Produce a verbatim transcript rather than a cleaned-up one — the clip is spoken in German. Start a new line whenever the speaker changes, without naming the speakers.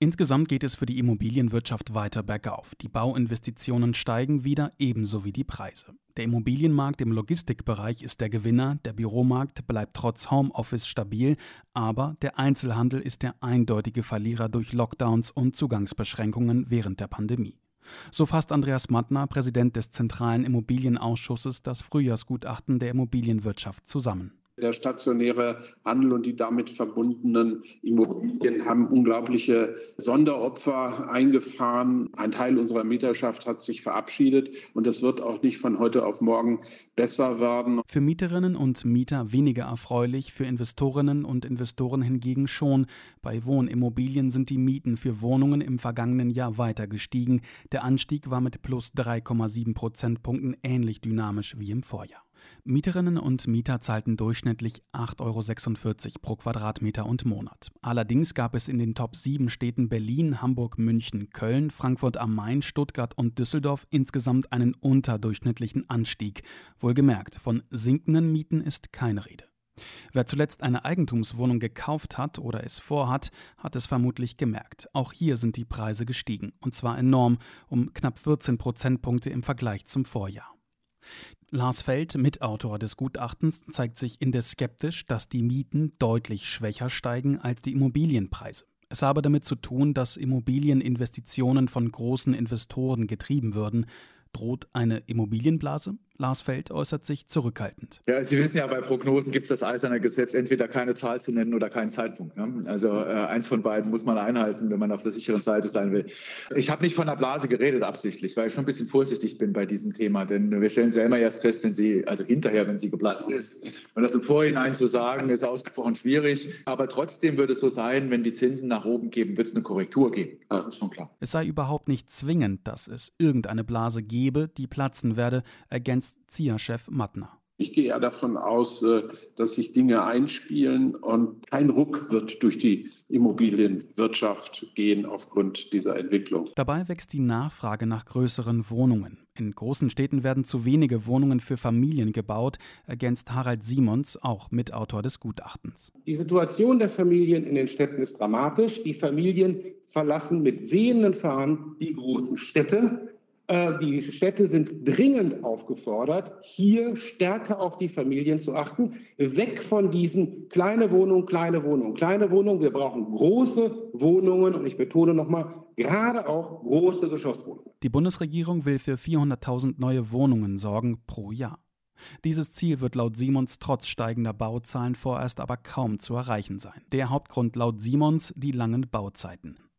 Insgesamt geht es für die Immobilienwirtschaft weiter bergauf. Die Bauinvestitionen steigen wieder, ebenso wie die Preise. Der Immobilienmarkt im Logistikbereich ist der Gewinner, der Büromarkt bleibt trotz Homeoffice stabil, aber der Einzelhandel ist der eindeutige Verlierer durch Lockdowns und Zugangsbeschränkungen während der Pandemie. So fasst Andreas Mattner, Präsident des Zentralen Immobilienausschusses, das Frühjahrsgutachten der Immobilienwirtschaft zusammen.
Der stationäre Handel und die damit verbundenen Immobilien haben unglaubliche Sonderopfer eingefahren. Ein Teil unserer Mieterschaft hat sich verabschiedet und es wird auch nicht von heute auf morgen besser werden.
Für Mieterinnen und Mieter weniger erfreulich, für Investorinnen und Investoren hingegen schon. Bei Wohnimmobilien sind die Mieten für Wohnungen im vergangenen Jahr weiter gestiegen. Der Anstieg war mit plus drei Komma sieben Prozentpunkten ähnlich dynamisch wie im Vorjahr. Mieterinnen und Mieter zahlten durchschnittlich acht Euro sechsundvierzig pro Quadratmeter und Monat. Allerdings gab es in den Top sieben Städten Berlin, Hamburg, München, Köln, Frankfurt am Main, Stuttgart und Düsseldorf insgesamt einen unterdurchschnittlichen Anstieg. Wohlgemerkt, von sinkenden Mieten ist keine Rede. Wer zuletzt eine Eigentumswohnung gekauft hat oder es vorhat, hat es vermutlich gemerkt. Auch hier sind die Preise gestiegen, und zwar enorm, um knapp vierzehn Prozentpunkte im Vergleich zum Vorjahr. Lars Feld, Mitautor des Gutachtens, zeigt sich indes skeptisch, dass die Mieten deutlich schwächer steigen als die Immobilienpreise. Es habe damit zu tun, dass Immobilieninvestitionen von großen Investoren getrieben würden. Droht eine Immobilienblase? Lars Feld äußert sich zurückhaltend.
Ja, Sie wissen ja, bei Prognosen gibt es das eiserne Gesetz, entweder keine Zahl zu nennen oder keinen Zeitpunkt. Ne? Also äh, eins von beiden muss man einhalten, wenn man auf der sicheren Seite sein will. Ich habe nicht von einer Blase geredet absichtlich, weil ich schon ein bisschen vorsichtig bin bei diesem Thema. Denn wir stellen sie ja immer erst fest, wenn sie, also hinterher, wenn sie geplatzt ist. Und das im Vorhinein zu sagen, ist ausgesprochen schwierig. Aber trotzdem wird es so sein, wenn die Zinsen nach oben gehen, wird es eine Korrektur geben. Das ist schon klar.
Es sei überhaupt nicht zwingend, dass es irgendeine Blase gebe, die platzen werde, ergänzt Z I A-Chef Mattner.
Ich gehe ja davon aus, dass sich Dinge einspielen und kein Ruck wird durch die Immobilienwirtschaft gehen aufgrund dieser Entwicklung.
Dabei wächst die Nachfrage nach größeren Wohnungen. In großen Städten werden zu wenige Wohnungen für Familien gebaut, ergänzt Harald Simons, auch Mitautor des Gutachtens.
Die Situation der Familien in den Städten ist dramatisch. Die Familien verlassen mit wehenden Fahnen die großen Städte. Die Städte sind dringend aufgefordert, hier stärker auf die Familien zu achten. Weg von diesen kleine Wohnung, kleine Wohnung, kleine Wohnung. Wir brauchen große Wohnungen und ich betone nochmal, gerade auch große Geschosswohnungen.
Die Bundesregierung will für vierhunderttausend neue Wohnungen sorgen pro Jahr. Dieses Ziel wird laut Simons trotz steigender Bauzahlen vorerst aber kaum zu erreichen sein. Der Hauptgrund laut Simons die langen Bauzeiten.